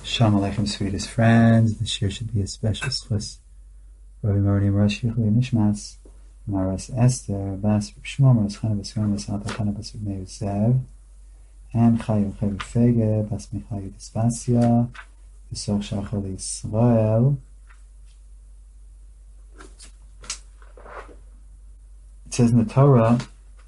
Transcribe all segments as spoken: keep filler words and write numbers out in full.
Shalom Aleichem, sweetest friends. This year should be a special schus. Rabbi Moridim Rosh Yichli Nishmas, Maras Esther, Bas Shmuel, Maras Chana B'Sram, Bas Alta Chana Bas Ubnei Zev, and Chayu Chayu Fege, Bas Michayu Dispasia, B'Soch Shachol Yisrael. It says in the Torah,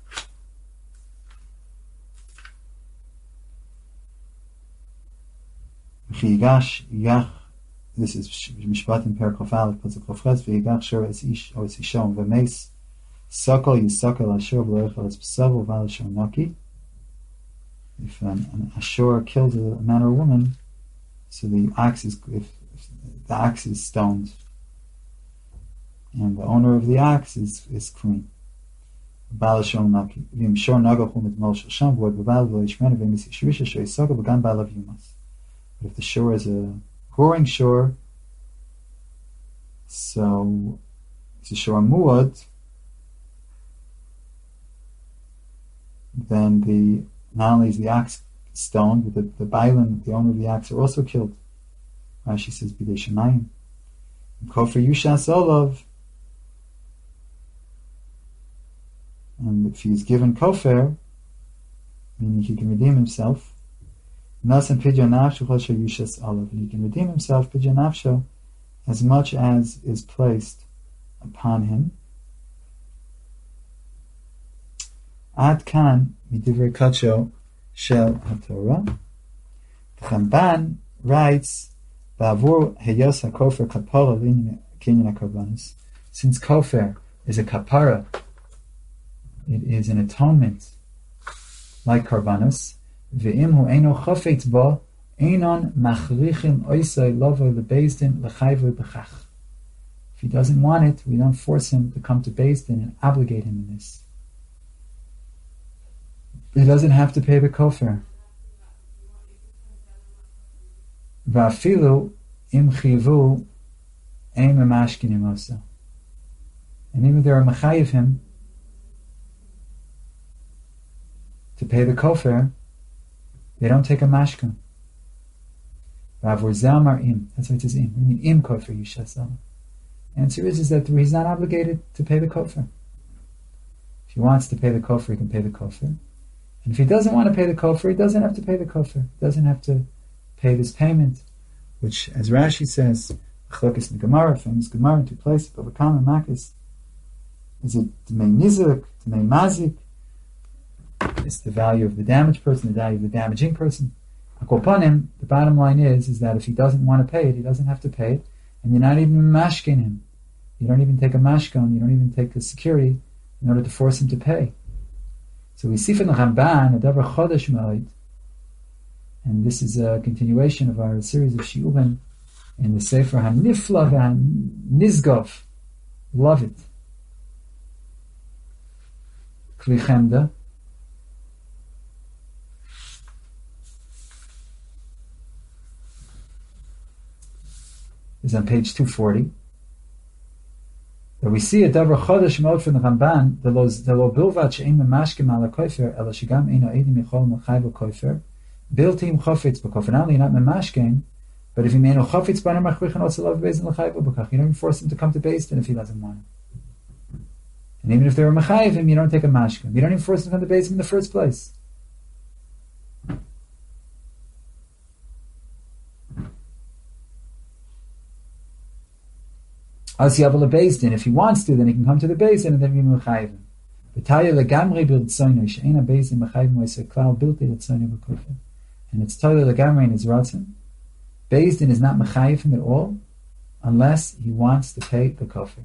V'yigash yach, this is Mishpatim Perek Aleph Pasuk Ches, V'yigash shor es ish o es ishom v'meis sokol yisokol ashur v'loichel es b'savu v'al ashur naki. If an, an ashur kills a man or a woman, so the axe is if, if the axe is stoned, and the owner of the axe is is clean. B'al ashur naki. V'im shor nagachum et mol shel sham v'od b'bal v'yishmenu v'mis yishrisha shor yisokol v'gam ba'alav yumas. But if the shore is a goring shore, so it's a shore muad, then the not only is the axe stoned, but the, the bailan, the owner of the axe, are also killed. Rashi says, B'dei Shemayim. Kofer Yushas Olav. And if he's given kofer, meaning he can redeem himself, Nasan Pidyon Nafsho Chosha Yushas Olav. And he can redeem himself, Pidyon Nafsho, as much as is placed upon him. Ad Kan, Midivrei Kacho, Shel HaTorah. The Ramban writes, Ba'avur Heyos HaKofer Kapara Kinyan HaKarbanis. Since Kofer is a kapara, it is an atonement, like Karbanos, Ve'im hu eino chofetz bo, einon machrichim oisai lovo lebezdin lechayvo b'chach. If he doesn't want it, we don't force him to come to Beis Din and obligate him in this. He doesn't have to pay the kofer. Va'afilu im chivu ein memashkinim osa. And even if they are mechayiv him to pay the kofer, they don't take a mashkan. V'avur zalmar im. That's why it says im. I mean im kofer yushas. Answer is, is that he's not obligated to pay the kofer. If he wants to pay the kofer, he can pay the kofer. And if he doesn't want to pay the kofer, he doesn't have to pay the kofer. He doesn't have to pay this payment, which, as Rashi says, Chlokes in the Gemara, famous Gemara in two places, but Vakam and Makis, is it Dmei Nizuk, Dmei Mazik? It's the value of the damaged person, the value of the damaging person. Akopanim, the bottom line is, is that if he doesn't want to pay it, he doesn't have to pay it, and you're not even mashkin him. You don't even take a mashkon, you don't even take a security in order to force him to pay. So we see from the Ramban, a davar chodesh ma'od, and this is a continuation of our series of shiurim in the Sefer HaNifla VeHaNizgov. Love it. Kli Chemda. Is on page two forty. That we see a davar chodesh ma'od from the Ramban, the lo bilvat she'ein memashkim ala kofer, ela shegam eino edim yichol mechayv kofer, biltim chofetz b'kofer. Not only not memashkim, but if he meino chofetz b'aner machrichan also love beis din l'chayv b'kach. You don't even force him to come to Beis Din if he doesn't want it. And even if they were mechayv him, you don't take a mashkim. You don't even force him to come to Beis Din in the first place. As Yavel Beis Din, if he wants to, then he can come to the Beis Din and then be mechayiv. V'taya legamri b'rtzono she'ena Beis Din mechayiv mo'aseh klal bilti rtzono b'kofer. And it's taya legamri in his ratzon. Beis Din is not mechayiv him at all unless he wants to pay the kofer.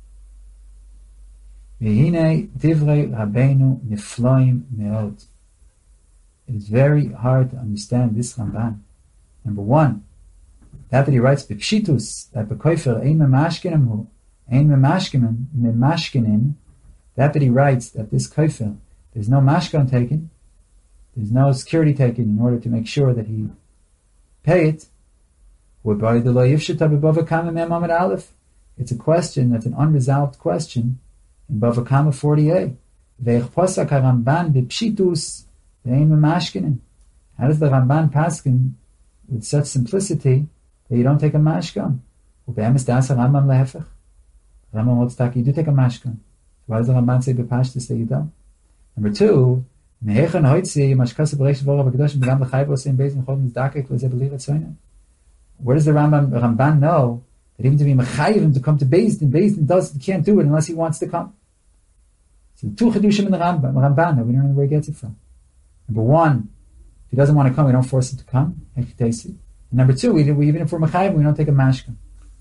V'hinei divrei Rabbeinu nifloim me'od. It is very hard to understand this Ramban. Number one, that that he writes b'pshitus, that b'kofer ein memashkinim hu, ein memashkinim, memashkinin, that that he writes that this kofer, there's no mashkan taken, there's no security taken in order to make sure that he pay it. It's a question that's an unresolved question in Bava Kama forty-eight. Ve'ich posak haRamban b'pshitus ein memashkinin. How does the Ramban paskin with such simplicity that you don't take a mashkan. Ube'emes da'asa Rambam lehefech. Rambam holds tak, you do take a mashkan. So why does the Ramban say b'pashtus that you don't? Number two, mehechen hoitzi mashkasa b'reish v'ora v'kedoshim b'gam l'chayvos in bezim chol mizdakek v'zeh b'lirat zoyne. Where does the Rambam, Ramban know that even to be mechayiv him to come to Beis Din, Beis Din does can't do it unless he wants to come? So two chedushim in the Rambam, Ramban, we don't know where he gets it from. Number one, if he doesn't want to come, we don't force him to come. And number two, we, we even if we're mechayiv, we don't take a mashkan.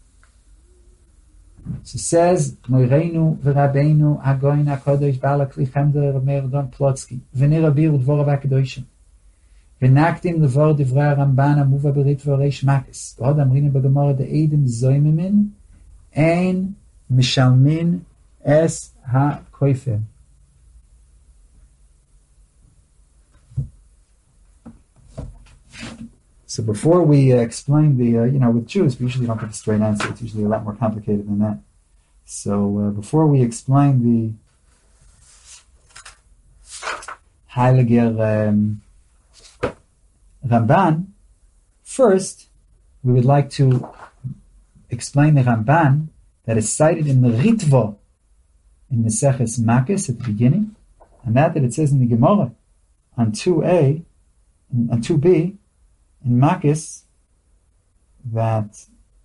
So it says, Moireinu v'Rabbeinu Hagoyin HaKadosh Ba'al HaKli Chemder Rav Meir Don Plotzki V'nei Rabir U'dvorav HaKadoshim V'naktim L'vor Divrei HaRamban HaMuva B'rit V'Reish Makis V'hod Amrina B'Gemara De'edim Zoymemin Ein Mishalmin Es HaKoifer. So before we uh, explain the, uh, you know, with Jews, we usually don't get a straight answer. It's usually a lot more complicated than that. So uh, before we explain the Heiliger um, Ramban, first we would like to explain the Ramban that is cited in the Ritva in Meseches Makis at the beginning, and that that it says in the Gemara on two A, on two B, in Makis, that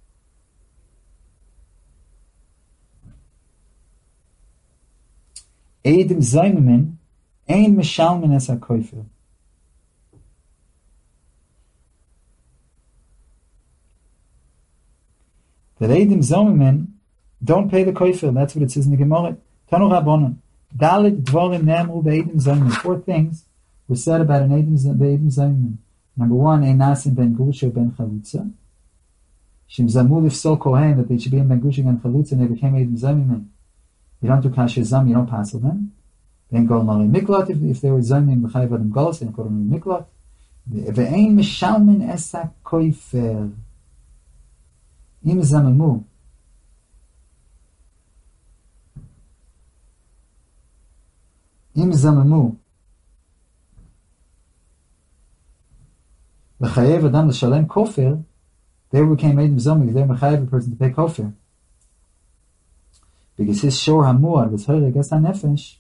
Eidim Zaymimin Ein Mishalmin Es HaKoifel. That Eidim Zaymimin don't pay the koifel. That's what it says in the Gemara. Tanu Rabbanon. Dalit Dvorim Nemru Be'Eidim Zaymimin. Four things were said about an Eidim Zaymimin. Number one, Ein Nasim Ben Grusha Ben Chalutza. Shim Zamu Lifsol Kohen, that they should be in Ben Grusha Ben Chalutza, and they became Eidim Zaymimin. You don't do Kasher Zam, you don't pass them. Then go Nari Miklat, if, if they were Zaymimin, B'chai Vadim Golos, then go to Nari Miklat. Ve'ein Mishalmin Esa Koifer. Im Zamamu. Im Zamamu. L'chayev adam l'shalem kofir, they became Eidim Zomim, they were mechayev a person to pay kofir. Because his shor hamuad was heard against hanefesh.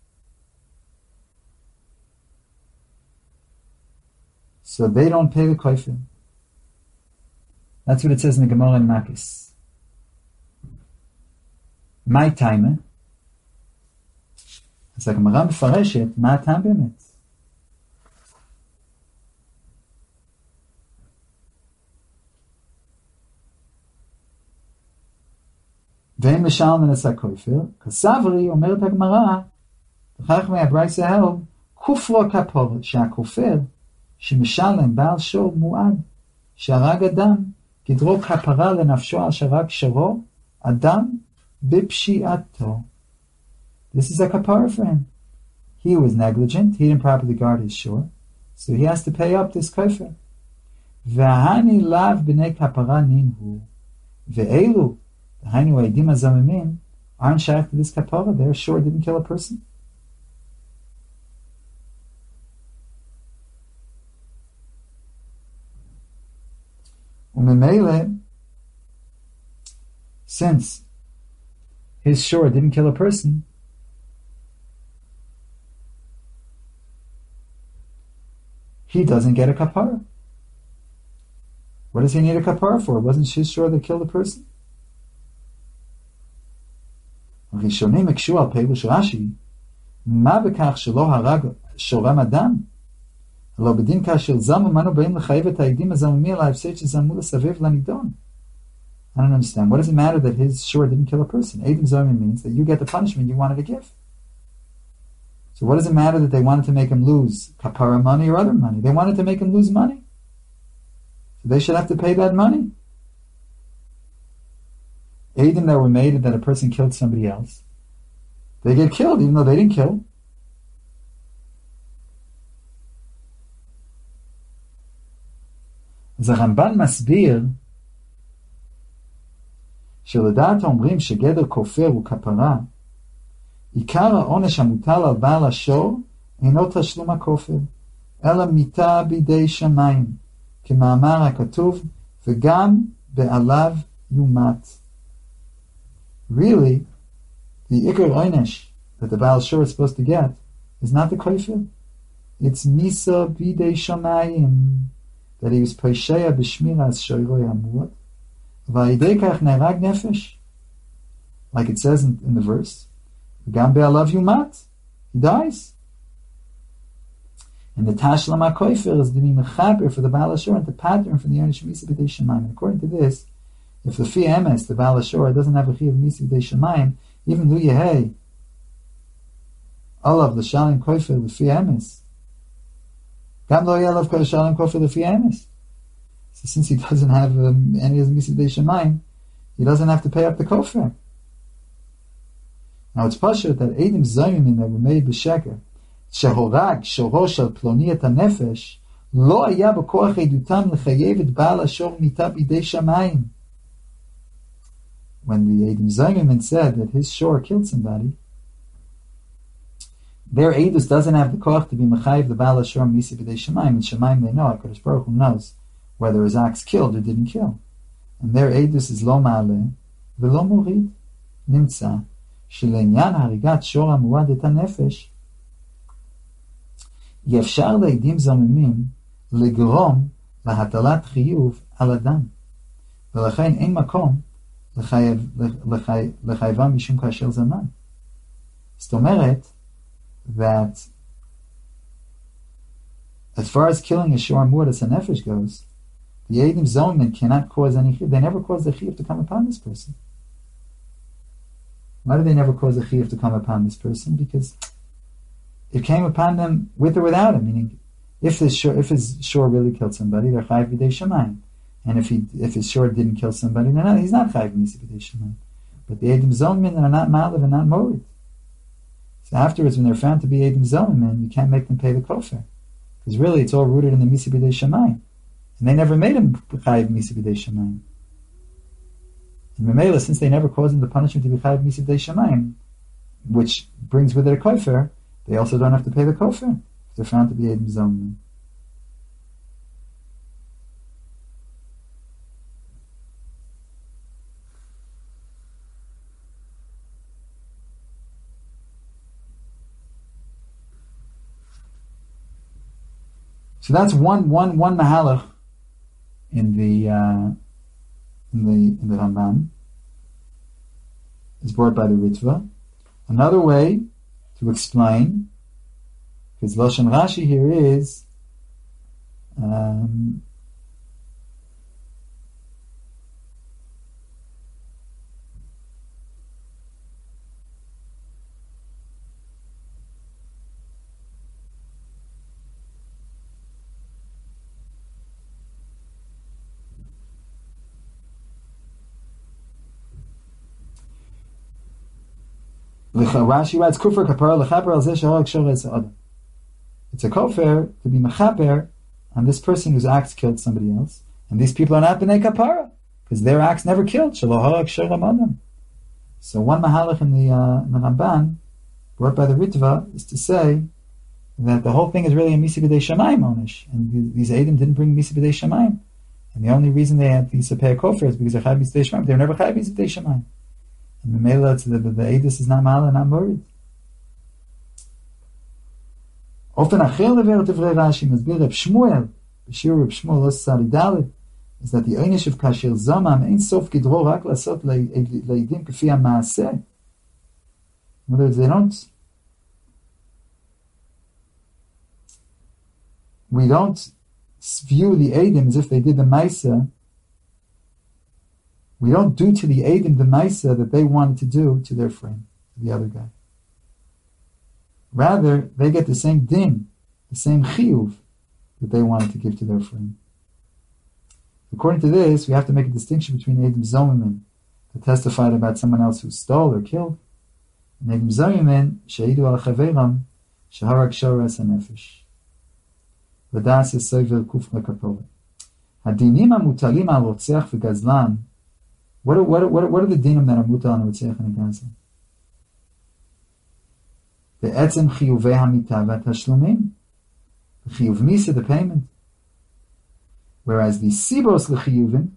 So they don't pay the kofir. That's what it says in the Gemara in Makis. My timer. It's like a Gemara mefareshet, ma tam bemet. ואין משלמן את הכופר, כסברי אומרת הגמרא, וכך מהברייסה הלו, כופרו כפור, שהכופר שמשלם בעל שור מועד, שהרג אדם, גדרו כפרה לנפשו על שרג שרו, אדם בפשיעתו. This is a kapara for him. He was negligent, he didn't properly guard his shore, so he has to pay up this kofir. והני לאו בני כפרה נינהו, ואלו, the Hainu Eidim HaZamimim aren't shaykh to this kapara. They're sure didn't kill a person. Umemele, since his shore didn't kill a person, he doesn't get a kapara. What does he need a kapara for? Wasn't his shore that killed a person? ראשונים הקשו על פירוש רש"י, מה בכך שלא הרג שורם אדם? הלא בדין כאשר זמו מנו באים לחייב את העדים הזממי על ההפסד שזמו לסבב לנידון. I don't understand. What does it matter that his shore didn't kill a person? Eidim Zomim means that you get the punishment you wanted to give. So what does it matter that they wanted to make him lose kapara money or other money? They wanted to make him lose money. So they should have to pay that money. Eidim that were made that a person killed somebody else, they get killed even though they didn't kill. אז הרמב"ן מסביר שלדעת אומרים שגדר כופר הוא כפרה, עיקר העונש המוטל על בעל השור אינו תשלום הכופר, אלא מיתה בידי שמיים, כמאמר הכתוב, וגם בעליו yumat. Really, the ikar oynesh that the Baal Shor is supposed to get is not the koifel. It's misa bidei shamayim, that he was poisheya b'shmiras shoyroi amut, v'ayidei kach nerag nefesh, like it says in, in the verse, v'gam be'alav yumat, he dies. And the tashlam HaKoifer is to be mechaber for the Baal Shor and the pattern for the Yonish Misa B'dei Shemayim. And according to this, if the Fi Emes, the Baal Shor, doesn't have a Chi of Misa B'dei Shemayim, even Lu Yehei, Olav l'Shalim Koifer l'Fi Emes, Gam Lo Yelav Shalim Koifer l'Fi Emes. So since he doesn't have um, any of the Misa B'dei Shemayim, he doesn't have to pay up the Kofer. Now it's Pashut that Eidim Zayim that were made b'Sheker, שהורג שורו של פלוני את הנפש, לא היה בכוח עדותם לחייב את בעל השור מיתה בידי שמיים. When the Eidim Zayim said that his shore killed somebody, their Eidus doesn't have the koach to be mechayiv the Baal Ashur misi b'dei Shemayim. In Shemayim they know, HaKadosh Baruch Hu knows whether his ox killed or didn't kill. And their Eidus is lo ma'aleh v'lo morid. Nimtza שלעניין הריגת שור המועד את הנפש, יאפשר לעדים זוממים לגרום להטלת חיוב על אדם, ולכן אין מקום לחייב, לחייב, לחייבם משום כאשר זמן. זאת אומרת, that as far as killing a shor mu'adas hanefesh goes, the Eidim Zoman cannot cause any chiyuv. They never cause the chiyuv to come upon this person. Why did they never cause the chiyuv to come upon this person? Because it came upon them with or without him. Meaning, if his shor, if his shor really killed somebody, they're chayiv b'dei shemayim. And if he if his shor didn't kill somebody, no, no, he's not chayiv b'dei shemayim. But the Eidim Zoman are not ma'alev and not morid. So afterwards, when they're found to be Eidim Zoman, you can't make them pay the kofar. Because really, it's all rooted in the Misa B'dei Shemayim. And they never made him Chayiv Misa B'dei Shemayim. And Memela, since they never caused him the punishment to be Chayiv Misa B'dei Shemayim, which brings with it a kofar, they also don't have to pay the kofar if they're found to be Eidim Zoman. So that's one one one mahalach in the uh, in the in the Ramban is brought by the Ritva. Another way to explain, because Lashon Rashi here is um, Rashi writes, Kufar kapara lechaper al zeh sheharag shor es adam. It's a kofar to be mechaper on this person whose axe killed somebody else, and these people are not b'nei kapara because their axe never killed shelo harag shor adam. So one mahalach in the, uh, in the Ramban brought by the Ritva is to say that the whole thing is really a Misa B'dei Shemayim onish, and these Eidim didn't bring Misa B'dei Shemayim, and the only reason they had these pay a kofar is because they're Chayav Misa B'dei Shemayim. They're never Chayav Misa B'dei Shemayim. And the Mela, the, the, the Eidus is not Ma'ala, not Morid. Often Achel Lever Tevrei Rashi Masbir Reb Shmuel, B'shir Reb Shmuel Los Sari Daled, is that the Einish of Kasher Zomam Ein Sof Gidro Rak Lasot Leidim Kefi HaMaaseh. In other words, they don't, we don't view the Eidim as if they did the Maaseh. We don't do to the Eidim the Maisa that they wanted to do to their friend, the other guy. Rather, they get the same din, the same chiyuv that they wanted to give to their friend. According to this, we have to make a distinction between Eidim Zomim that testified about someone else who stole or killed, and Eidim Zomim sheidu al chaveram sheharag shor es hanefesh. V'das es soiver kuf lekapore. Hadinim hamutalim al rotzeach v'gazlan. What are, what, are, what, are, what are the dinim that are mutal on a Ritzach and a Gaza? The etzem chiyuvei hamita v'tashlumim. The chiyuv misa, the payment. Whereas the sibos l'chiyuvin,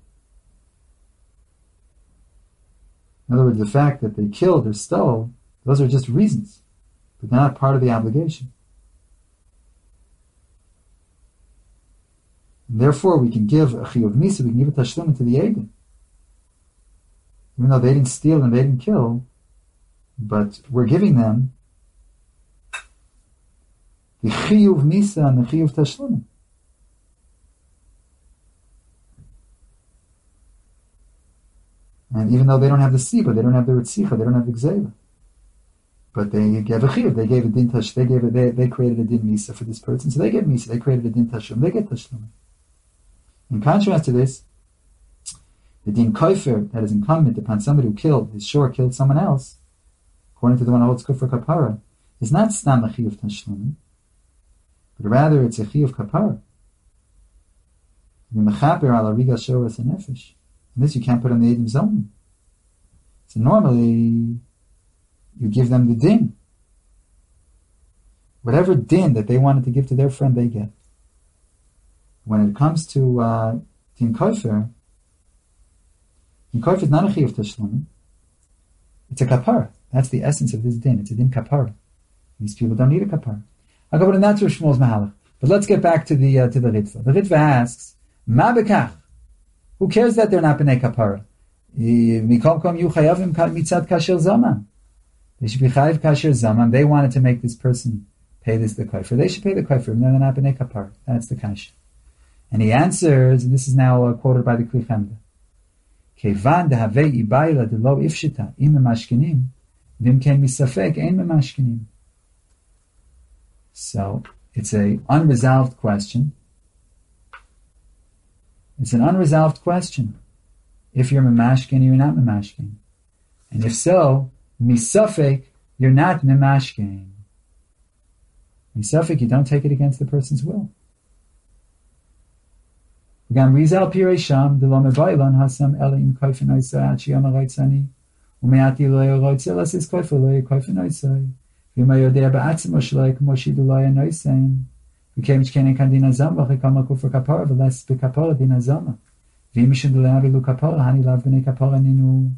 in other words, the fact that they killed or stole, those are just reasons, but they're not part of the obligation. And therefore, we can give a chiyuv misa, we can give a tashlum to the Eidim. Even though they didn't steal and they didn't kill, but we're giving them the chiyuv misa and the chiyuv tashlum. And even though they don't have the siba, they don't have the ritzicha, they don't have the gzela, but they gave a chiyuv, they gave a din tash, they gave a, they, they created a din misa for this person, so they get misa, they created a din tashlum, they get tashlum. In contrast to this, the din kofer that is incumbent upon somebody who killed, his shore killed someone else, according to the one who holds kufr kapara, is not stam a chiyuv tashlum, but rather it's a chiyuv kapara. Mechaper ala riga shoras and nefesh. And this you can't put on the Eidim zone. So normally, you give them the din. Whatever din that they wanted to give to their friend, they get. When it comes to uh, din kofer, din kofer is not a chiyuv tashlum. It's a kapara. That's the essence of this din. It's a din kapara. These people don't need a kapara. I'll go to the Natzur Shmuel's Mahalach. But let's get back to the uh, to the Ritva. The Ritva asks, Ma bekach? Who cares that they're not b'nei kapara? Mikom kom yu chayavim mitzad kasher zaman. They should be chayav kasher zaman. They wanted to make this person pay this the kofer. They should pay the kofer. No, they're not b'nei kapara. That's the kasher. And he answers, and this is now uh, quoted by the Kli Chemda. Kevan dehavei ibayla de lo ifshita im memashkinim vim ken misafek ein memashkinim. So it's a unresolved question. It's an unresolved question. If you're memashkin, you're not memashkin. And if so, misafek, you're not memashkin. Misafek, you don't take it against the person's will. Gam rizal pirei sham de lo mevaylon hasam ela im kofen oisai ad shiyam ha'roitzani umeati lo yoroitzel as is kofen lo yokofen oisai v'ima yodea ba'atzimo shloi k'mo shidu lo yonoisein. Became Kenen kan din azam v'che kama kufar kapara v'les b'kapara din azama v'im mishum d'le'avilu kapara hani lav b'nei kapara ninu.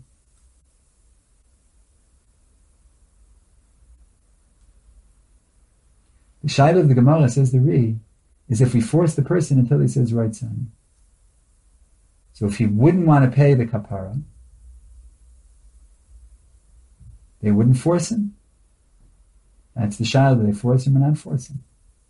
The shaila of the Gemara, says the Ri, is if we force the person until he says right son. So if he wouldn't want to pay the kapara, they wouldn't force him. That's the shaila. They force him or not force him.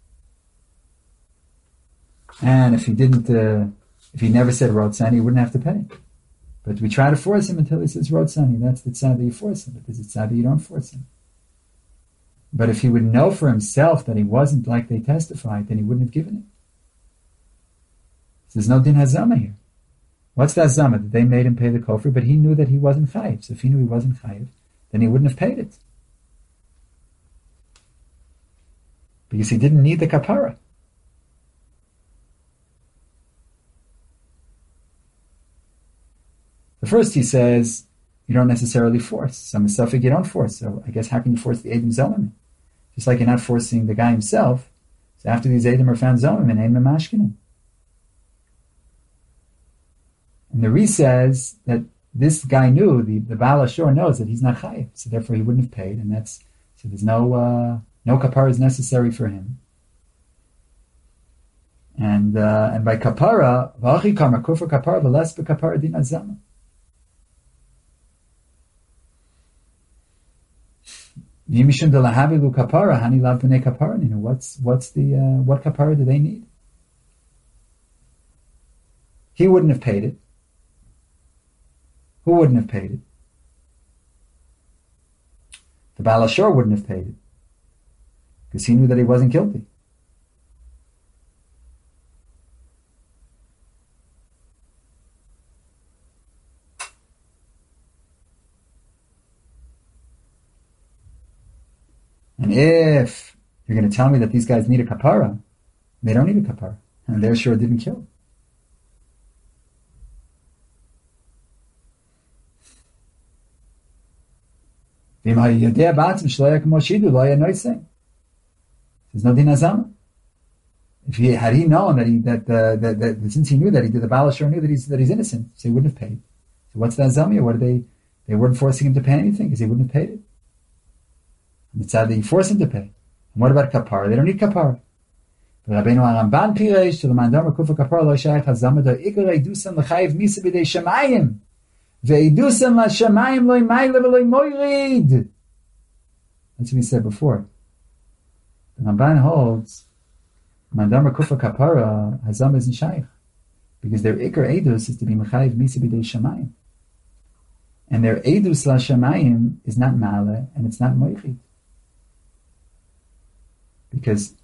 And if he didn't, uh, if he never said Rotzani, he wouldn't have to pay. But we try to force him until he says Rotzani. That's the tzad that you force him. But there's a tzad that you don't force him. But if he would know for himself that he wasn't like they testified, then he wouldn't have given it. So there's no din hazama here. What's the hazama? That they made him pay the kofar, but he knew that he wasn't chayiv. So if he knew he wasn't chayiv, then he wouldn't have paid it. Because he didn't need the kapara. The first he says, you don't necessarily force. Some suffix you don't force. So I guess how can you force the Eidim Zomim? Just like you're not forcing the guy himself. So after these Eidim are found Zomim, and Ein Memashkinim. And the Ri says that this guy knew, the, the Baal Ashur knows that he's not chayiv, so therefore he wouldn't have paid, and that's, so there's no, uh, no kapara is necessary for him. And, uh, and by kapara, v'achi kamar kufar kapara v'les b'kapara din azama. What's what's the uh, what kapara do they need? He wouldn't have paid it. Who wouldn't have paid it? The Baal Ashur wouldn't have paid it because he knew that he wasn't guilty. And if you're going to tell me that these guys need a kapara, they don't need a kapara. And they're sure didn't kill. There's no din hazama. If he had he known that he that, uh, that, that since he knew that he did the Baal Ashur knew that he's that he's innocent, so he wouldn't have paid. So what's that zamia? What are they? They weren't forcing him to pay anything because he wouldn't have paid it. And it's sad that he forced him to pay. And what about kapara? They don't need kapara. Rabbeinu Aramban piresh to the mandam kufa kapara lo shaykh hazama da ikar edusan l'chayiv misa b'dei shamayim ve'edusan la shamayim lo imayla v'lo moyrid. That's what we said before. The Ramban holds mandam kufa kapara hazama isn't shaykh because their ikar edus is to be mechayiv misa b'dei shamayim, and their edus la shamayim is not ma'ale and it's not moyrid because.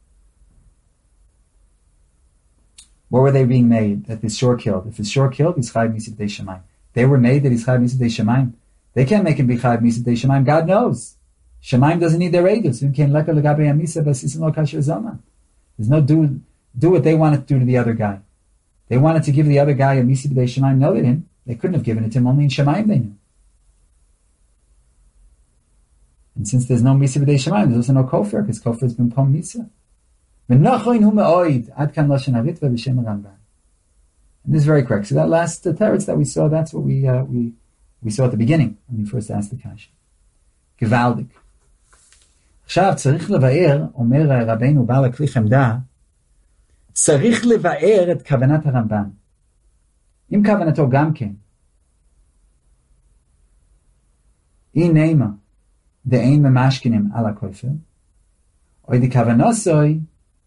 What were they being made that this shore killed? If it's shore killed, he's chayiv misa b'dei shamayim. They were made that he's chayiv misa b'dei shamayim. They can't make him be chayiv misa b'dei shamayim. God knows. Shamayim doesn't need their edus. There's no do do what they wanted to do to the other guy. They wanted to give the other guy a misa b'dei shamayim. No, they didn't. They couldn't have given it to him. Only in shamayim they knew. And since there's no misa b'dei shamayim, there's also no kofar because kofar has been pom misa. And this is very correct. So that last uh, teretz that we saw, that's what we uh, we we saw at the beginning when we first asked the kasha. Gewaldig. עכשיו צריך לבאר, אומר רבינו בעל הכלי חמדה, צריך לבאר את כוונת הרמב"ן. עם כוונתו גם כן. אי נעימה, דאין ממשכנים על הכופר, או די כוונוסוי,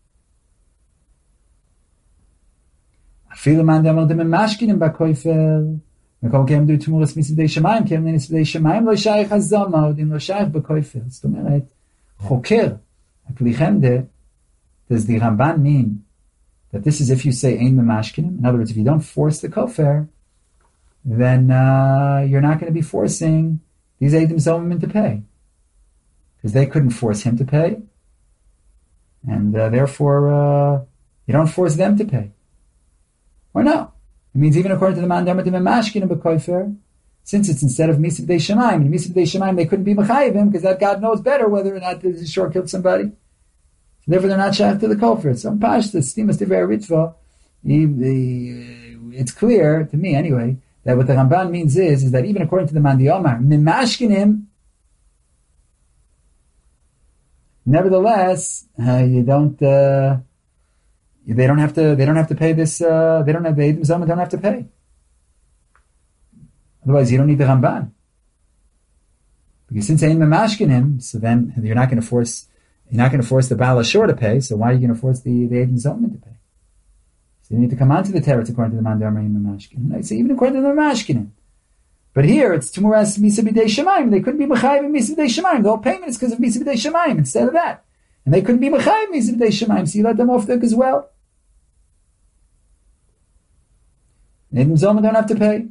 אפילו מאן דאמר דממשכנים בכופר, מקום כי הם דו תמורס מסבדי שמיים, כי הם נסבדי שמיים לא שייך הזומה, עוד אם לא שייך בכופר. זאת אומרת, חוקר, הכלי חמדה, does the Ramban mean that this is if you say ein memashkinim? In other words, if you don't force the kofar, then uh, you're not going to be forcing these Eidim Zomim to pay. Because they couldn't force him to pay, and uh, therefore uh, you don't force them to pay. Or no. It means even according to the Mandam to memashkinim b'kofar, since it's instead of Misa B'dei Shemaim, and Misa B'dei Shemaim they couldn't be Mechayiv him because that God knows better whether or not this shore killed somebody. So therefore they're not shaykh to the kofar. So in Pashta, Stimas Divrei Ritva, it's clear, to me anyway, that what the Ramban means is, is that even according to the Mandi Omar, Memashkinim, nevertheless, uh, you don't, uh, they don't have to, they don't have to pay this, uh, they don't have, the Eidim Zoma don't have to pay. Otherwise, you don't need the Ramban. Because since Ein Memashkinim, so then you're not going to force, you're not going to force the Baal Ashur to pay, so why are you going to force the, the Eidim Zoma to pay? So you need to come onto the teretz according to the Mandar Ein Memashkinim. Right? So even according to the Memashkinim. But here, it's Tumuras Misa B'dei Shemaim. They couldn't be Mechayiv in Misa B'dei Shemaim. The whole payment is because of Misa B'dei Shemaim instead of that. And they couldn't be Mechayiv in Misa B'dei Shemaim, so you let them off the hook as well. Eidim Zoma don't have to pay.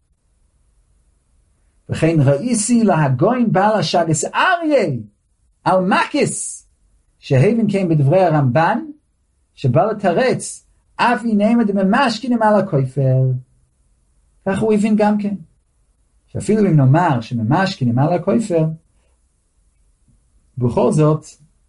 וכן ראיסי להגוין בעל השגס אריה על מקס שהבן כן בדברי הרמב"ן שבא לתרץ אף הנה מדממשכנים על הכופר. כך הוא הבין גם כן שאפילו אם נאמר שממשכנים על הכופר, בכל זאת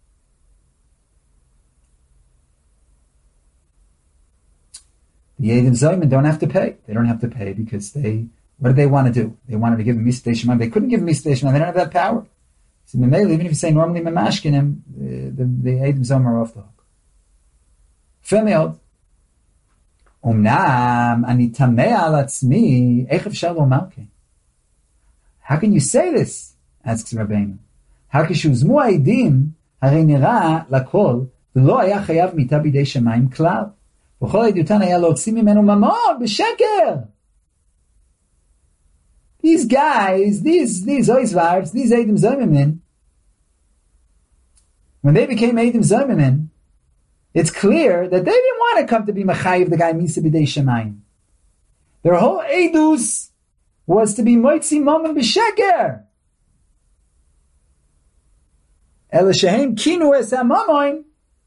the Eidim Zoma don't have to pay. They don't have to pay because they, what did they want to do? They wanted to give him Misa B'dei Shemaim. They couldn't give him Misa B'dei Shemaim. They don't have that power. So Memele, even if you say normally Memashkinim, the the Eidim Zoma are off the hook. Femiod. Umnam ani tameh al atzmi eich efshar lomar ken. How can you say this? Asks Rabbeinu. Hakishuzmu ha'edim harei nira lakol v'lo haya chayav mita b'dei Shemaim klal. וכל עדותן היה להוציא ממנו ממון בשקר. These guys, these these oizvars, these Eidim Zomim, when they became Eidim Zomim, it's clear that they didn't want to come to be Mechayiv the guy Misa B'dei Shemaim. Their whole Eidus was to be Moitzi Momon B'Sheker. Ela shehem kinu es ha-momon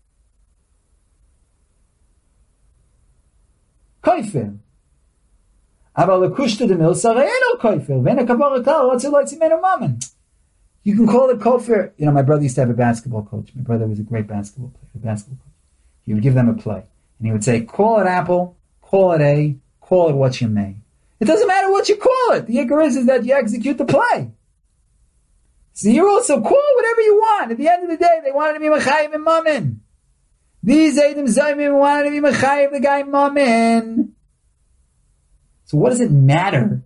koifer. Aval lekushta de mil sarayeno koifer. Vena kabara kal what's it like to men mammon. You can call it kofer. You know, my brother used to have a basketball coach. My brother was a great basketball player, a basketball coach. He would give them a play. And he would say, call it apple, call it A, call it what you may. It doesn't matter what you call it. The ikar is, is that you execute the play. So you also call whatever you want. At the end of the day, they wanted to be Mechayiv and Mammon. These Eidim Zayimim wanted to be Mechayiv the guy Mammon. So what does it matter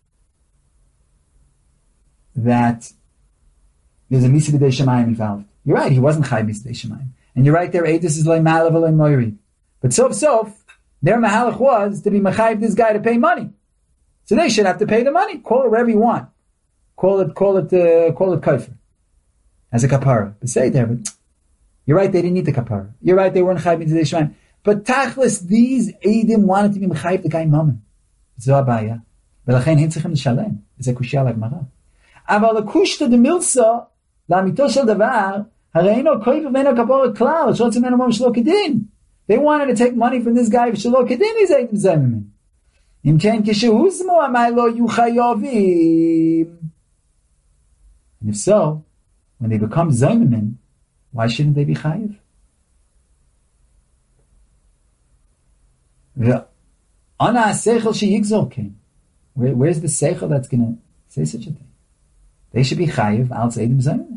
that there's a Misa B'dei Shemayim involved? You're right, he wasn't Chayiv Misa B'dei Shemayim. And you're right there, Eidus is like Ma'alav Eloi Moirid. But sof sof, their Mahalach was to be Mechayiv this guy to pay money. So they should have to pay the money. Call it whatever you want. Call it, call it, uh, call it kafir. As a kapara. But say there, but you're right, they didn't need the kapara. You're right, they weren't Chayiv Misa B'dei Shemayim. But tachlis, these Eidim wanted to be Mechayiv the guy Mammon. זו הבעיה. ולכן הם צריכים לשלם. וזה קושיה לגמרא. אבל הקושטא דמילסא, לאמיתו של דבר, הרי אינו כואב ממנו כפורת כלל, שרוצים ממנו ממש שלא כדין. They wanted to take money from this guy שלא כדין, איזה הייתם זממים. אם כן, כשהוזמו אמר לו, יהיו חייבים. And if so, when they become zaymimin, why shouldn't they be chayiv? Ana seichel sheyigzol came. Where, where's the seichel that's going to say such a thing? They should be chayiv al tzeidim zaymin.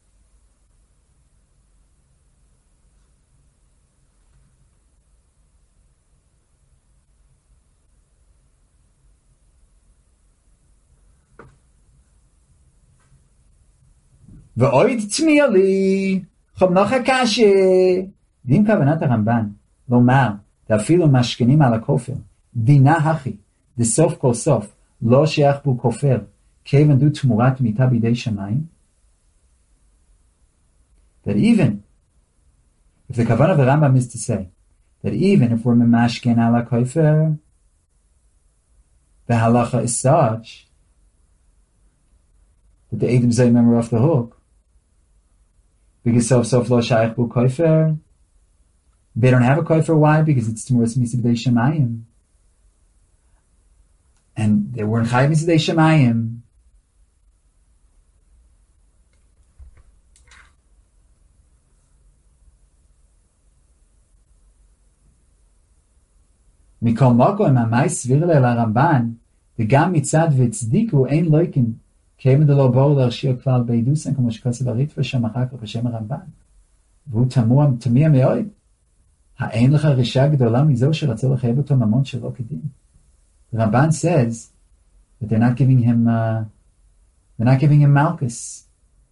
V'oid tzmiyali chom nocha kashe. Dim kavanat HaRamban lomar ta'afilu mashkenim ala kofel דינה הכי, דסוף כל סוף, לא שייך בו כופר, כיוון דו תמורת מיתה בידי שמיים. That even, if the Kavanah of the Rambam is to say, that even if we're memashken ala kofer, the halacha is such, that the Eidim Zayimim are off the hook, because sof sof lo shayach bu kofer, they don't have a kofer, why? Because it's tmuras misa b'dei shemayim. And they weren't chayiv misa b'dei shemayim. מכל מקום, המאי סביר לה לרמב"ן, וגם מצד והצדיקו אין לויקין, כיוון דלא בואו להרשיע כלל בעדוסן, כמו שכוסף הריטווה שם אחר כך בשם הרמב"ן. והוא תמוה, תמיע מאוד. האין לך רשעה גדולה מזו שרצה לחייב אותו ממון שלא כדין. The Ramban says that they're not giving him, uh, they're not giving him Malchus.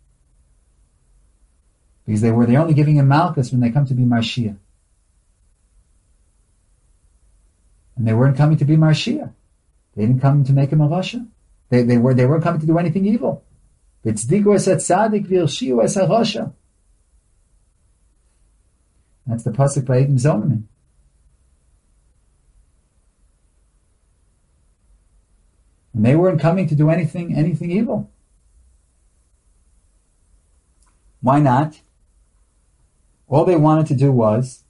Because they were, they're only giving him Malchus when they come to be Marshia. And they weren't coming to be Marshia. They didn't come to make him a Rasha. They, they, were, they weren't coming to do anything evil. V'tzdiku es ha-tzadik v'yirshiu es ha-rasha. That's the pasuk by Eidim Zayimim. And they weren't coming to do anything, anything evil. Why not? All they wanted to do was,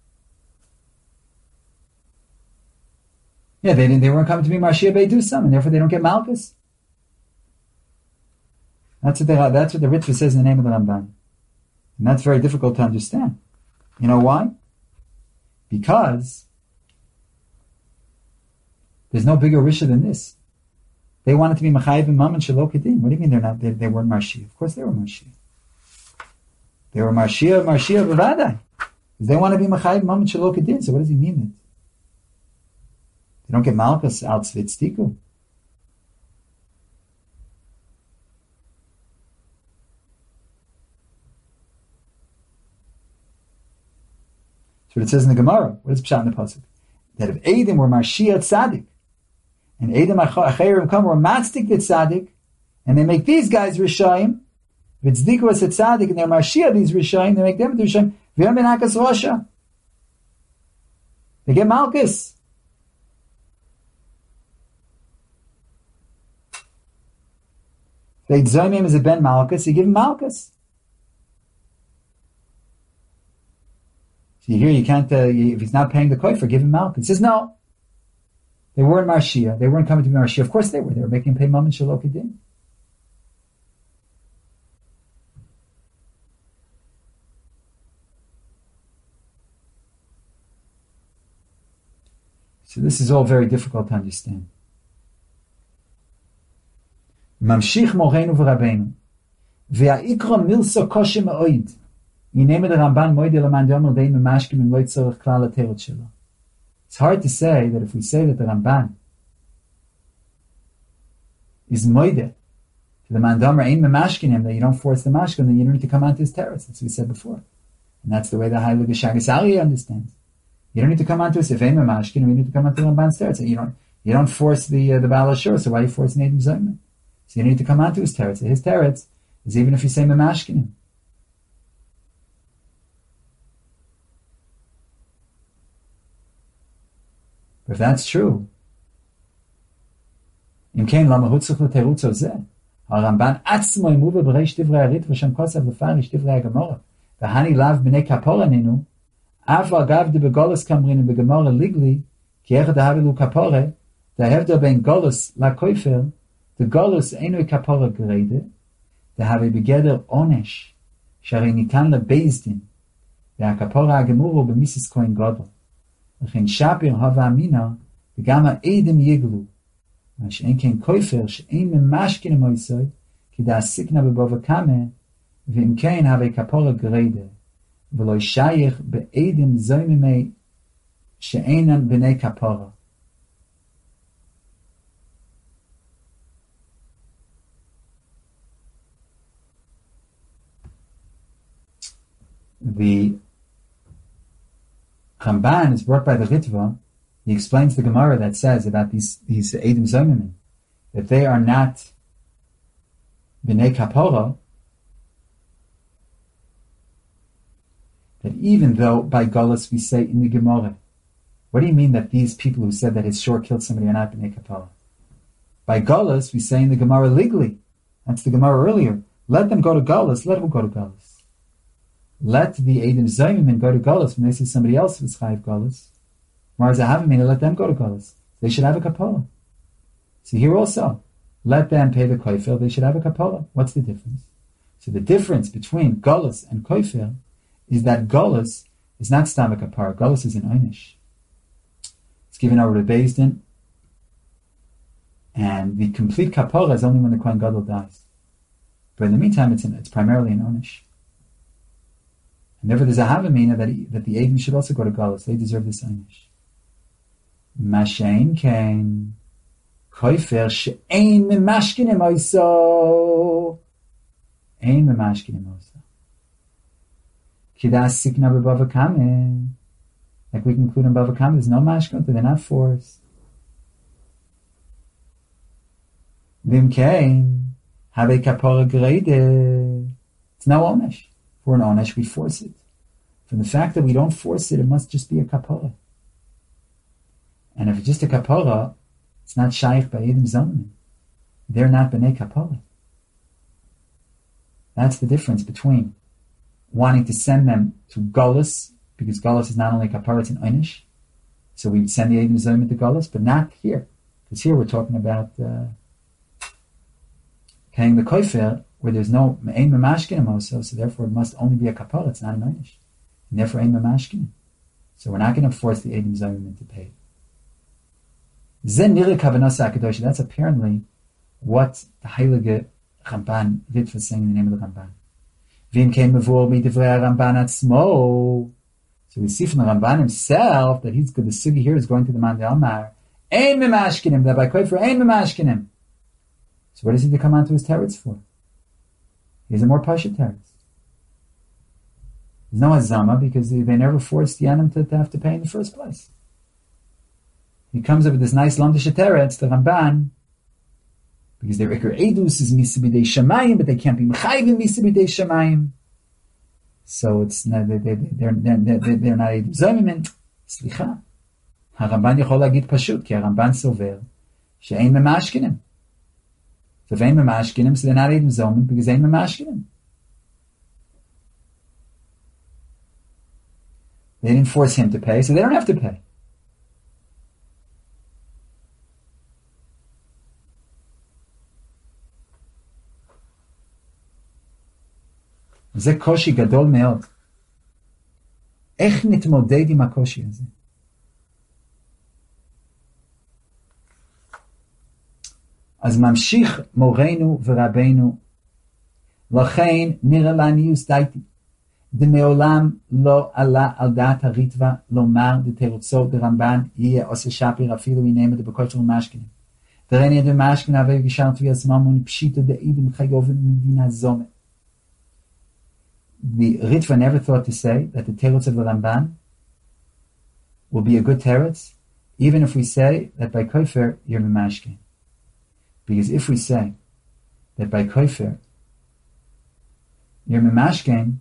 yeah, they didn't. They weren't coming to be Mashiach Beidusam, and therefore they don't get Malchus. That's what they, that's what the Ritva says in the name of the Ramban, and that's very difficult to understand. You know why? Because there's no bigger Risha than this. They wanted to be Machayiv and Mam and Shalom Kedim. What do you mean they're not? They, they weren't Marshia. Of course they were Marshia. They were Marshia, Marshia B'vadai. Because they want to be Machayiv, Mam and Shalom Kedim. So what does he mean? They don't get Malchus out Tzvitstiku. That's what it says in the Gemara. What is Pshat in the Pasuk? That if Eidim were Marshia Tzadik, and Eidim Achayirim come were Matzdik the Tzadik, and they make these guys Rishayim, V'tzdiku as a Tzadik, and they're Marshia these Rishayim, they make them to Rishayim, V'yam ben Hakas Rasha. They get Malchus. They Zayim him as a Ben Malchus, you give him Malchus. So you hear you can't, uh, you, if he's not paying the kofer, give him Malchus. He says no. They weren't Marshia. They weren't coming to be Marshia. Of course they were. They were making him pay Mam and Shalom Kedim. So this is all very difficult to understand. Mamshich Moreinu v'Rabbeinu v'ha'ikra milsa koshe ma'oid yinema the Ramban moide l'man yomer dein memashkim im lo tzorech klal ha'terot shelo. It's hard to say that if we say that the Ramban is moide to the mandomer ein memashkinim, that you don't force the mashkin, then you don't need to come onto his teretz. That's what we said before. And that's the way the Heilige Shagas Aryeh understands. You don't need to come onto us if ain't memashkin, we need to come onto the Ramban's teretz. You don't, you don't force the uh, the Baal Ashur, so why are you forcing Eidim Zayman? So you need to come onto his teretz. His teretz is even if you say memashkinim. But if that's true, אם כן, למה הוא צריך לתירוץ על זה? הרמב"ן עצמו ימובה בריש דברי הרית ושם כוסף לפריש דברי הגמורה. והני לאו בני כפורה נינו, אף אגב דבגולס כמרינו בגמורה ליגלי, כי איך דהבי לו כפורה, דהבדו בין גולס לקויפר, דגולס אינו כפורה גרידה, דהבי בגדר עונש, שהרי ניתן לבייסדין, והכפורה הגמור הוא במיסיס כהן גודל. לכן שפיר הווה אמינה, וגם העדם יגלו, מה שאין כן כויפר, שאין ממשכין המויסוי, כי דעסיקנה בבובה קמה, ואם כן הווה כפורה גרידה, ולא שייך בעדם זויממי שאינן בני כפורה. The Ramban is brought by the Ritva. He explains the Gemara that says about these these Eidim Zomimim, that they are not B'nei Kapora, that even though by Golas we say in the Gemara, what do you mean that these people who said that his shore killed somebody are not B'nei Kapora? By Golas we say in the Gemara legally, that's the Gemara earlier, let them go to Golas, let them go to Golas. Let the Eidim Zomimim go to Golas when they see somebody else was Chayiv Golas. Whereas I haven't let them go to Golas. They should have a kapara. So here also, let them pay the koifel, they should have a kapara. What's the difference? So the difference between Golas and koifel is that Golas is not stam a kapara. Golas is an einish. It's given over to Beis Din, and the complete kapara is only when the Kohen Gadol dies. But in the meantime, it's an, it's primarily an einish. And therefore there's a havamina that, he, that the Eidim should also go to Golas. They deserve this einish. Mashain kain koifer she'ein memashkinim oiso ein memashkinim oiso kidas sikna b'bava kame, like we conclude in bava kame, there's no mashkin, they're not forced. Vim kain have a kapora grade, it's no onesh. For an onesh we force it. From the fact that we don't force it, it must just be a kapora. And if it's just a kapora, it's not shaykh by Eidim Zomimim. They're not b'nei kapora. That's the difference between wanting to send them to Golas, because Golas is not only kapora, it's an einish. So we send the Eidim Zomimim to Golas, but not here. Because here we're talking about uh, carrying the koifer, where there's no ein memashkinim also, so therefore it must only be a kapora, it's not an einish. And therefore ein memashkinim. So we're not going to force the Eidim Zomimim to pay. That's apparently what the Heilige Ramban did for saying in the name of the Ramban. So we see from the Ramban himself that he's good. The sugi here is going to the Man de Amar. Ein memashkinim, that by koifer ein memashkinim. So what does he to come onto his teretz for? He's a more pashut teretz. There's no azama because they, they never forced the Yanim to, to have to pay in the first place. He comes up with this nice lamdish teretz, the Ramban, because their ikar edus is misibidei shamayim, but they can't be mechayvim misibidei shamayim. So it's not, they, they, they're, they're, they're, they're not Eidim Zomimim. Slicha. HaRamban יכול להגיד פשוט, כי הרמב"ן סובר שאין ממashkinim. So if ain't ממashkinim, so they're not Eidim Zomimim, because ain't ממashkinim. They didn't force him to pay, so they don't have to pay. זה קושי גדול מאוד. איך נתמודד עם הקושי הזה? אז ממשיך מורנו ורבנו, לכן נראה לעניוס דייתי, דמעולם לא עלה על דעת הריטב"א לומר דתירוצו דרמב"ן יהיה עושה שפיר אפילו ינאמה דבקושי ומשכנים. דרני יד ומשכן הווי גישר תביאס ממון פשיטו דאידם חיובים מדין הזומת. The Ritva never thought to say that the Teretz of the Ramban will be a good Teretz, even if we say that by Kofer you're Memashkin. Because if we say that by Kofer you're Memashkin,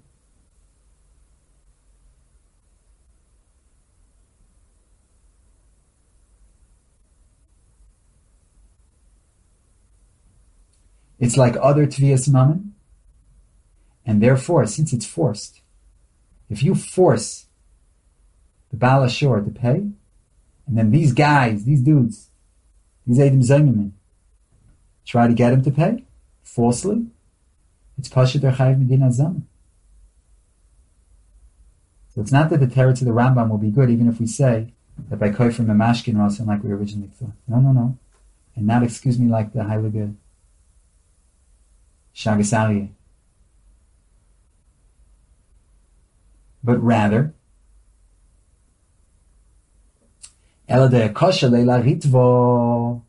it's like other Tviyas Mammon, and therefore, since it's forced, if you force the Baal Ashur to pay, and then these guys, these dudes, these Eidim Zaymimin, try to get him to pay, falsely, it's Pashut or Chayiv Medina Zaman. So it's not that the Teretz of the Rambam will be good, even if we say that by Kofer Memashkin Rasan like we originally thought. No, no, no. And not excuse me like the Heilige Shagasari. But rather, Ela de Kosha Leila Ritvo.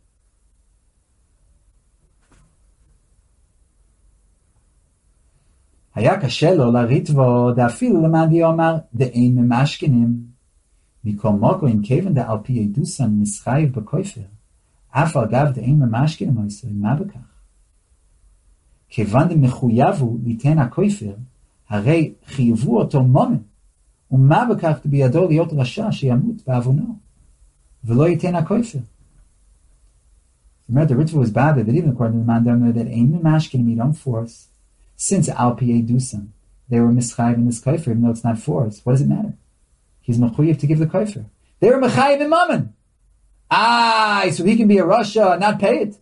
היה קשה לו לריטבו, דאפילו למד יאמר, דאין ממשכנים. מכל מוקו, אם כיוון דעל פי עדוסן נסחייב בקויפר, אף על גב דאין ממשכנים או ישראל, מה בכך? כיוון דמחויבו ליתן הקויפר, הרי חייבו אותו מומן, ומה בכך בידו להיות רשע שימות בעוונו, ולא ייתן הקויפר. זאת אומרת, the Ritva was bothered that even according to the Mandam, that ain't mashkin, you don't force. Since Al Pi Dusan, they were mischayiv in this kofer, even though it's not forced. What does it matter? He's mechuyev to give the kofer. They were mechayiv in mammon. Ah, so he can be a rasha and not pay it.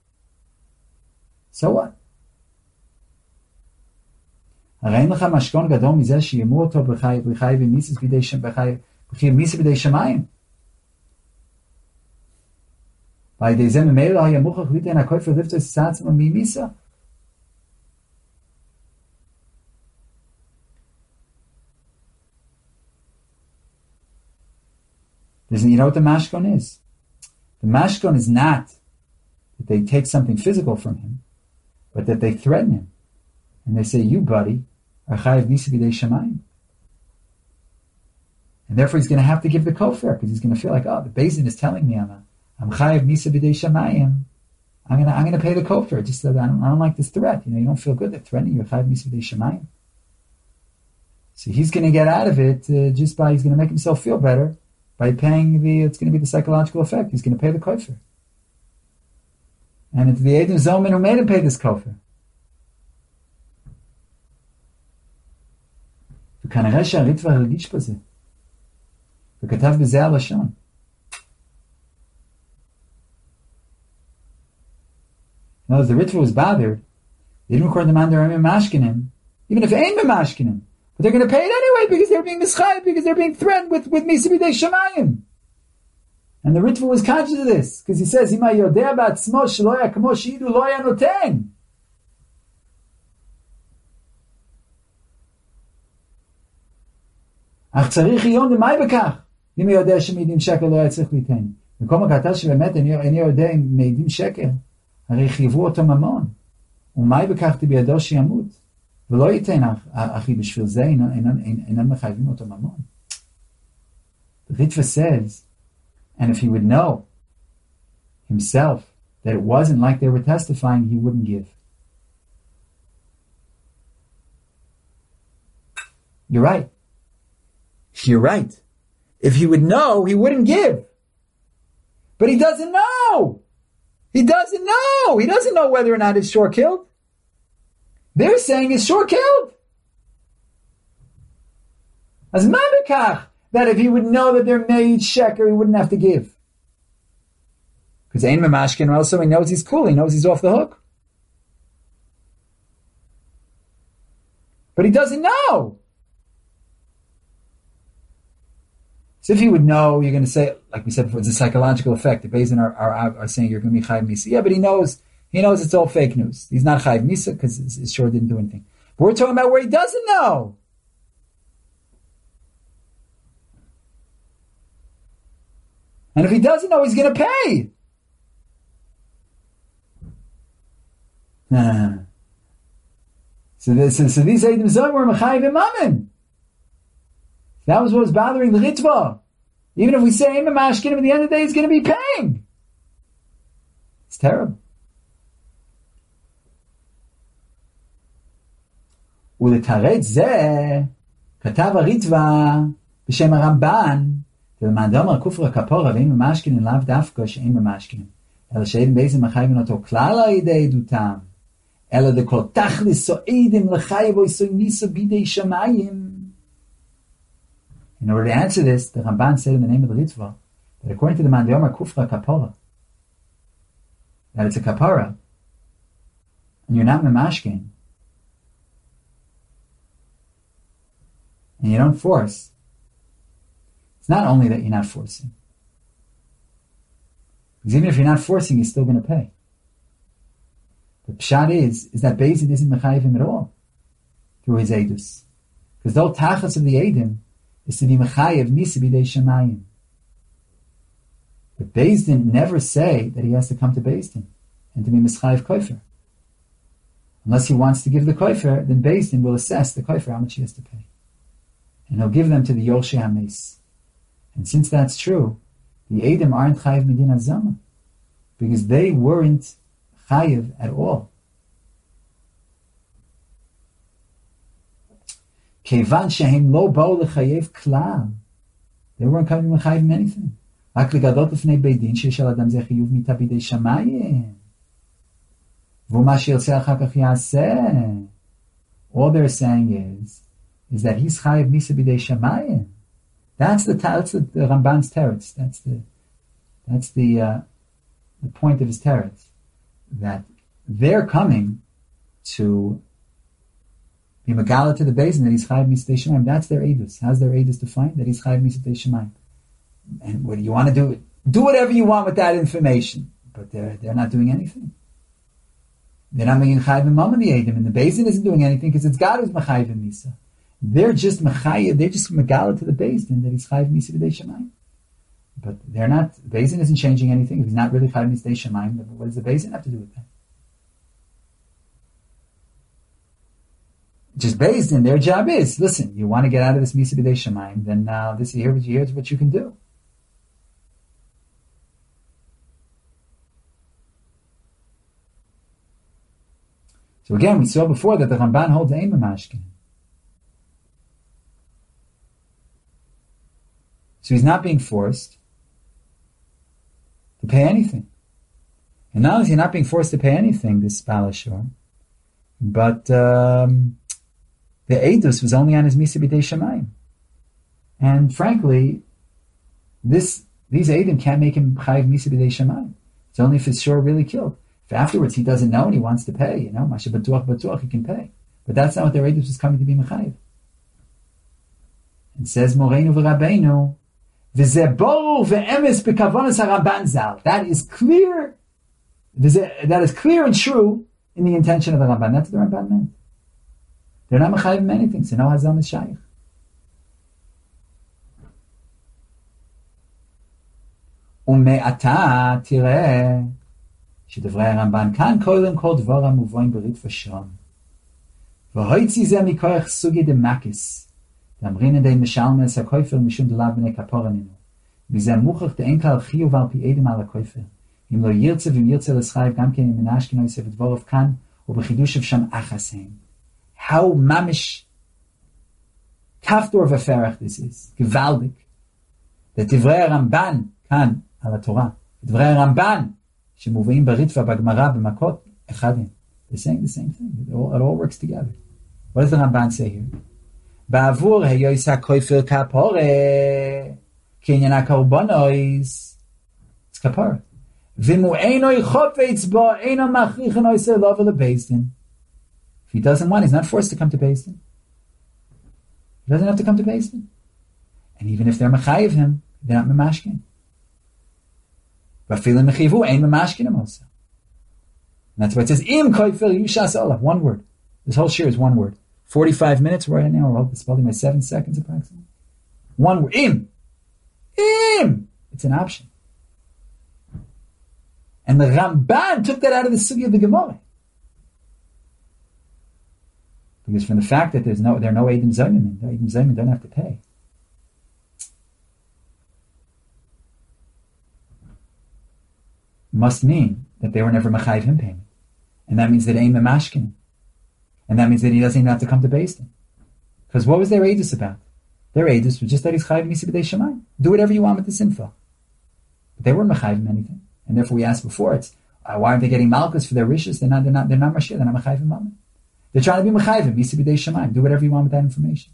So what? הרי אין לך משכון גדול מזה שימו אותו בחייב ומיסס בידי שמיים. בידי זה ממילא היה מוכרח ליתן הקויפר לפתור את עצמו ממיסה. You know what the mashkon is? The mashkon is not that they take something physical from him, but that they threaten him. And they say, you buddy, are chayiv misa b'dei shamayim. And therefore he's going to have to give the kofar, because he's going to feel like, oh, the Beis is telling me I'm a, I'm chayiv misa b'dei shamayim. I'm going to, I'm going to pay the kofar. Just that I don't, I don't like this threat. You know, you don't feel good that threatening you chayiv misa b'dei shamayim. So he's going to get out of it uh, just by, he's going to make himself feel better by paying the, it's going to be the psychological effect. He's going to pay the kofar. And it's the Eidim Zomin who made him pay this kofar. וכנראה שהריטב"א הרגיש בזה, וכתב בזה הלשון. Now, as the Ritva was bothered, they didn't record the man they're mashkinim, even if they ain't mashkinim, but they're going to pay it anyway because they're being mischayed, because they're being threatened with with misa b'dei shamayim. And the Ritva was conscious of this because he says, "Ima yodea ba'atzmo shelo ya kamo sheidu lo ya noten." אך צריך עיון במאי בכך, אם הוא יודע שמעידים שקר לא היה צריך ליתן. במקום הכתב שבאמת איני יודע אם מעידים שקר, הרי חייבו אותו ממון, ומאי בכך בידו שימות, ולא ייתן, אחי בשביל זה אינם מחייבים אותו ממון. The Ritva says, and if he would know himself that it wasn't like they were testifying, he wouldn't give. You're right. You're right. If he would know, he wouldn't give. But he doesn't know. He doesn't know. He doesn't know whether or not it's shore killed. They're saying it's shore killed. As mabekach, that if he would know that they're made sheker, he wouldn't have to give. Because Ein Mamashkin also he knows he's cool. He knows he's off the hook. But he doesn't know. So if he would know, you're going to say, like we said before, it's a psychological effect. The Beis Din are, are, are saying you're going to be Chayiv Misa. Yeah, but he knows, he knows it's all fake news. He's not Chayiv Misa because it sure didn't do anything. But we're talking about where he doesn't know. And if he doesn't know, he's going to pay. Uh, so, this, so, so these Eidim Zohar were Mechayiv Imamin. That was what was bothering the Ritva. Even if we say Imam Ashkenim, at the end of the day, he's going to be paying. It's terrible. ולתרץ זה, כתב הריטב"א בשם הרמב"ן, ולמען דאמר כופר הכפורה ואין ממשכנין לאו דווקא שאין ממשכנין, אלא שאין באיזה מחייבים אותו כלל על ידי עדותם, אלא דכל תכלס סועדים לחייב או יסוי ניסו בידי שמיים. In order to answer this, the Ramban said in the name of the Ritva that according to the Man Deomar Kufra Kapara, that it's a kapara, and you're not memashkin, and you don't force. It's not only that you're not forcing, because even if you're not forcing, you're still going to pay. The pshat is is that Beis Din isn't mechayiv him at all through his edus, because the whole tachas of the edim is to be mechayiv misa b'dei shemayim. But Beis Din never say that he has to come to Beis Din and to be mischayiv kofer. Unless he wants to give the kofer, then Beis Din will assess the kofer how much he has to pay, and he'll give them to the Yorshei HaMeis. And since that's true, the edim aren't chayiv medina zama because they weren't chayiv at all. Kevan shehem lo ba'u lechayev klal. They weren't coming to mechayiv anything. Rak legadot lefnei Beit Din sheshel adam ze chiyuv mita bidei shamayim. V'ma sheyirtzeh achar kach yaseh. All they're saying is, is that he's chayiv misa bidei shamayim. That's the that's the, the Ramban's teretz. That's the that's the uh, the point of his teretz. That they're coming to be megala to the Beis Din that he's chayiv misa bidei shamayim. That's their edus. How's their edus defined? That he's chayiv misa bidei shamayim. And what do you want to do? Do whatever you want with that information. But they're they're not doing anything. They're not making chayiv imam in the edim, and the Beis Din isn't doing anything because it's God who's mechayiv in misa. They're just mechayiv. They're just megala to the Beis Din that he's chayiv misa b'dei shamayim. But they're not. Beis Din isn't changing anything. If he's not really chayiv misa b'dei shamayim, then what does the Beis Din have to do with that? Just Beis Din, their job is, listen, you want to get out of this misa b'dei shamayim, then uh, this here, here's what you can do. So again, we saw before that the Ramban holds ein memashkin. So he's not being forced to pay anything. And not only is he not being forced to pay anything, this Balashor, but um, the Eidus was only on his Misa B'dei Shamayim. And frankly, this these Eidim can't make him Chayiv Misa B'dei Shamayim. It's only if it's sure really killed. If afterwards he doesn't know and he wants to pay, you know, Masha B'tuach B'tuach, he can pay. But that's not what their Eidus was coming to be Mechayiv. It says, Moreinu v'Rabbeinu, v'zeh boru v'emes b'kavonas ha'Ramban zal. That is clear, that is clear and true in the intention of the Ramban. That's what the Ramban meant. They're not Mechayiv in anything, so no Hazam is Shaykh. ומעתה תראה שדברי הרמב"ן כאן קודם כל דבר המובאים בריטב"א שם. והויצי זה מכוח סוגי דמקס, דאמרינן די משלמס הכופר משום דלאו בני כפורנינו. וזה מוכח דאין כלל חיוב על פי עדים על הכופר. אם לא ירצה ואם ירצה לסחייב גם כן אם מנשכן או יסף דבורוב כאן, ובחידוש שם אחסיהם. How mamish kaftor v'ferach this is. Gewaldig. The Divrei Ramban כאן על התורה. דברי הרמב"ן שמובאים בריטב"א בגמרא במכות אחד. They're saying the same thing. It all, it all works together. What does the Ramban say here? בעבור היויס הכופר כפורה כעניין הקורבנויס. It's כפורה. ואמו אינו חופץ בו אינו מכריחן עושה לו ולבייס דין. If he doesn't want, he's not forced to come to Beis Din. He doesn't have to come to Beis Din. And even if they're mechayiv him, they're not memashkin. But feeling mechivu ain't memashkin him also. And that's why it says im koifel yushas olav. One word. This whole shir is one word. Forty-five minutes right now. I hope it's probably my seven seconds approximately. One word. Im. Im. It's an option. And the Ramban took that out of the sugi of the Gemara. Because from the fact that there's no, there are no Eidim Zaymin, the Eidim Zaymin don't have to pay. Must mean that they were never Machayiv him payment. And that means that Ein Memashkin. And that means that he doesn't even have to come to Beis Din. Because what was their Eidus about? Their Eidus was just that he's Chayiv Misi B'dei Shamayim. Do whatever you want with this info. But they weren't Machayiv him anything. And therefore we asked before, it's uh, why aren't they getting Malchus for their Rishus? They're not, they're not, they're not Mashiach, they're not Machayiv him Mammon. They're trying to be Mechayvim, Misi B'dei Shamayim. Do whatever you want with that information.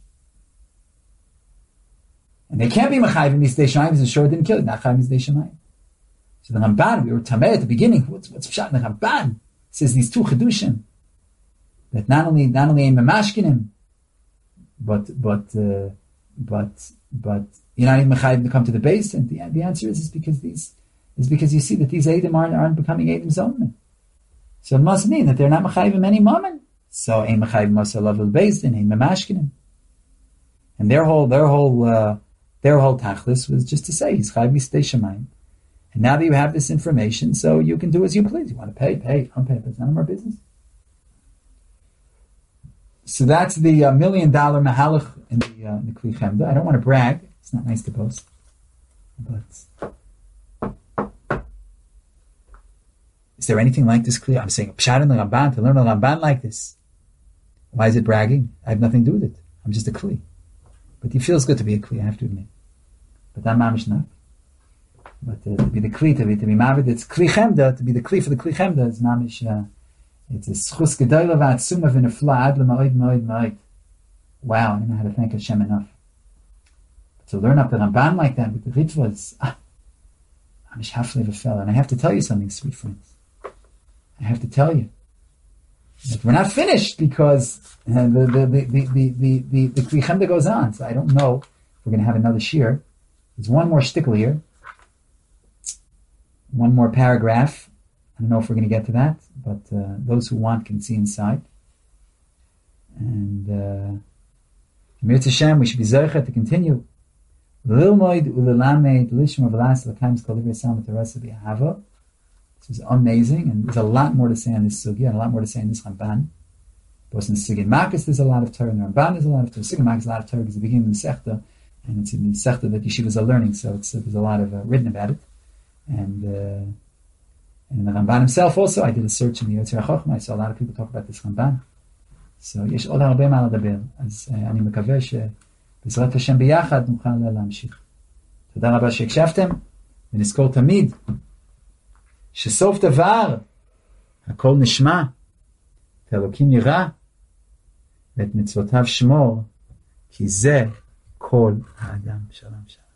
And they can't be Mechayvim, Misi B'dei Shamayim, because the shore didn't kill it. Not Chayvim, Misi B'dei Shamayim. So the Ramban, we were Tameh at the beginning. What's what's Pshat? The Ramban says these two Chedushim, that not only not only Ein Memashkinim, but but uh, but but you're not even Mechayvim to come to the base. And the the answer is is because these is because you see that these Eidim aren't aren't becoming Eidim Zolman. So it must mean that they're not Mechayvim any moment. So ein mechayiv masa level based in ein memashkinim, and their whole their whole uh, their whole tachlis was just to say he's chayiv mistei shamayim. And now that you have this information, so you can do as you please. You want to pay, pay, don't pay, but it's none of our business. So that's the uh, million dollar mahalach in the uh, in the Kli Chemda. I don't want to brag; it's not nice to boast, but. Is there anything like this Kli? I'm saying Pshat in the Ramban, to learn a Ramban like this. Why is it bragging? I have nothing to do with it. I'm just a Kli. But it feels good to be a Kli, I have to admit. But I'm mamish not. But uh, to be the Kli, to be, to be Mavid, it's Kli Chemda, to be the Kli for the Kli Chemda is mamish, uh, it's a schus gedoyla v'atzuma v'nefla ad l'ma'od ma'od ma'od. Wow, I don't know how to thank Hashem enough. But to learn up the Ramban like that with the Ritvas, ah, mamish hafle v'fel. And I have to tell you something, sweet friends. I have to tell you that we're not finished because uh, the the the the the the, the, the Kli Chemda goes on. So I don't know if we're going to have another shir. There's one more shtickle here, one more paragraph. I don't know if we're going to get to that, but uh, those who want can see inside. And uh, Mir Hashem, we should be zeicha to continue. Lilmoid ulelamed lishma v'las l'kaims kol divrei Yisrael v'torasa b'ahava. This is amazing, and there's a lot more to say on this sugya, and a lot more to say on this Ramban. Both in the Sugya Makis there's a lot of Torah, and the Ramban there's a lot of Torah. Sugya Makis is a lot of Torah because it's the beginning of the Sechta, and it's in the Sechta that yeshivas are learning, so it's, uh, there's a lot of uh, written about it. And uh, and the Ramban himself also, I did a search in the Yotzei HaChochma, I saw a lot of people talk about this Ramban. So yesh עוד הרבה מה לדבר, אז אני מקווה שבעזרת השם ביחד נוכל להמשיך. תודה רבה שהקשבתם, ונזכור תמיד שסוף דבר הכל נשמע, את האלוקים ירא, ואת מצוותיו שמור, כי זה כל האדם. שלום שלום.